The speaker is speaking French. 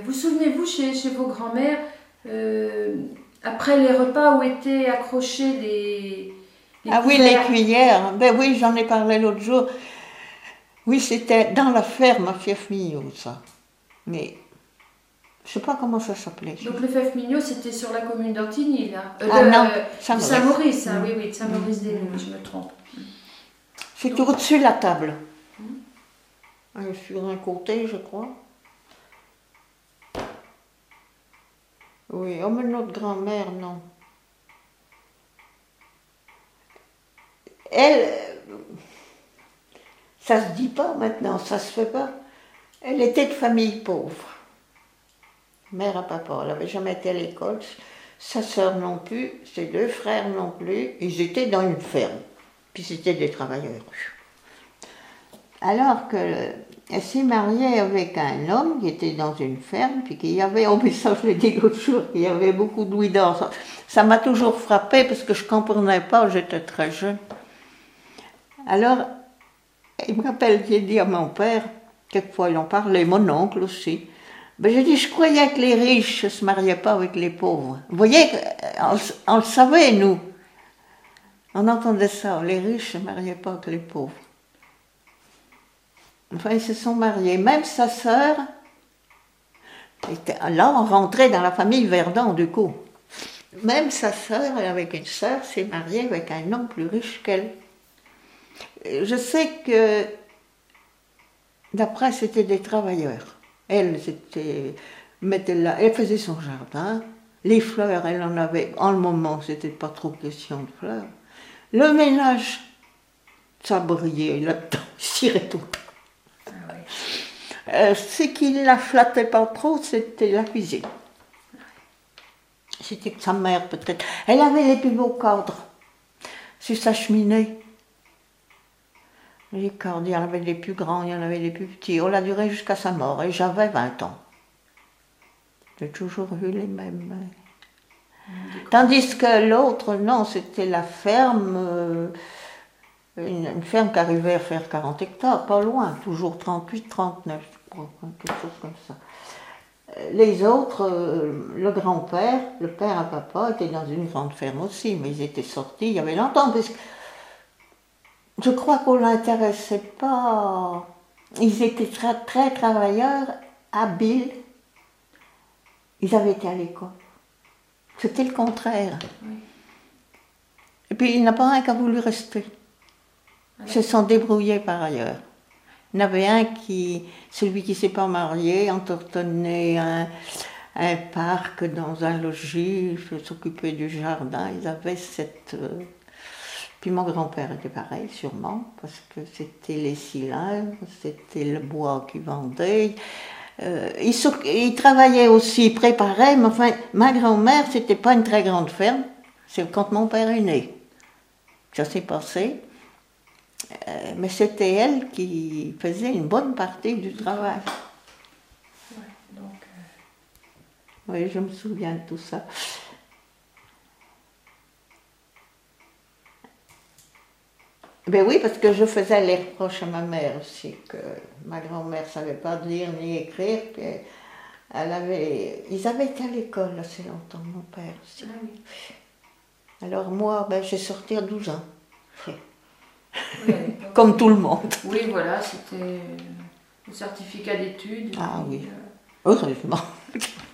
Vous souvenez-vous chez vos grands-mères, après les repas où étaient accrochés les ah oui, les cuillères. Ben oui, j'en ai parlé l'autre jour. Oui, c'était dans la ferme à Fief-Mignot, ça. Mais je sais pas comment ça s'appelait. Donc le Fief-Mignot, c'était sur la commune d'Antigny, là. Non, Saint-Maurice, oui, oui, de Saint-Maurice-des-Loups, je me trompe. C'est au-dessus de la table. Sur un côté, je crois. Oui, oh mais notre grand-mère, non. Elle, ça se dit pas maintenant, ça se fait pas. Elle était de famille pauvre. Mère à papa, elle n'avait jamais été à l'école. Sa sœur non plus, ses deux frères non plus. Ils étaient dans une ferme. Puis c'était des travailleurs. Alors qu'elle s'est mariée avec un homme qui était dans une ferme, puis qu'il y avait, oh mais ça je l'ai dit l'autre jour, qu'il y avait beaucoup de louis d'or. Ça m'a toujours frappé parce que je ne comprenais pas, j'étais très jeune. Alors, il me rappelle, j'ai dit à mon père, quelquefois il en parlait, mon oncle aussi, ben j'ai dit, je croyais que les riches ne se mariaient pas avec les pauvres. Vous voyez, on le savait, nous. On entendait ça, les riches ne se mariaient pas avec les pauvres. Enfin, ils se sont mariés. Même sa sœur, là on rentrait dans la famille Verdun du coup. Même sa sœur, avec une sœur, s'est mariée avec un homme plus riche qu'elle. Je sais que, d'après, c'était des travailleurs. Elle, elle faisait son jardin. Les fleurs, elle en avait, en le moment, c'était pas trop question de fleurs. Le ménage, ça brillait là-dedans, cirait tout. Ce qui ne la flattait pas trop, c'était la cuisine. C'était que sa mère, peut-être. Elle avait les plus beaux cadres sur sa cheminée. Les cadres, il y en avait les plus grands, il y en avait les plus petits. On l'a duré jusqu'à sa mort et j'avais 20 ans. J'ai toujours eu les mêmes. Tandis que l'autre, non, c'était la ferme. Une ferme qui arrivait à faire 40 hectares, pas loin, toujours 38, 39, je crois, quelque chose comme ça. Les autres, le grand-père, le père à papa, était dans une grande ferme aussi, mais ils étaient sortis il y avait longtemps, parce que je crois qu'on ne l'intéressait pas. Ils étaient très, très travailleurs, habiles. Ils avaient été à l'école. C'était le contraire. Oui. Et puis il n'y en a pas un qui a voulu rester. Ils se sont débrouillés par ailleurs. Il y en avait un celui qui ne s'est pas marié, entretenait un parc dans un logis, s'occupait du jardin. Ils avaient cette... Puis mon grand-père était pareil, sûrement, parce que c'était les cylindres, c'était le bois qu'ils vendaient. Il travaillait aussi, il préparait, mais enfin, ma grand-mère, c'était pas une très grande ferme. C'est quand mon père est né. Ça s'est passé. Mais c'était elle qui faisait une bonne partie du travail. Ouais, donc, oui, je me souviens de tout ça. Ben oui, parce que je faisais les reproches à ma mère aussi, que ma grand-mère ne savait pas lire ni écrire, puis ils avaient été à l'école assez longtemps, mon père aussi. Ah oui. Alors moi, j'ai sorti à 12 ans. Oui, comme tout le monde. Oui, voilà, c'était le certificat d'études. Ah oui, heureusement.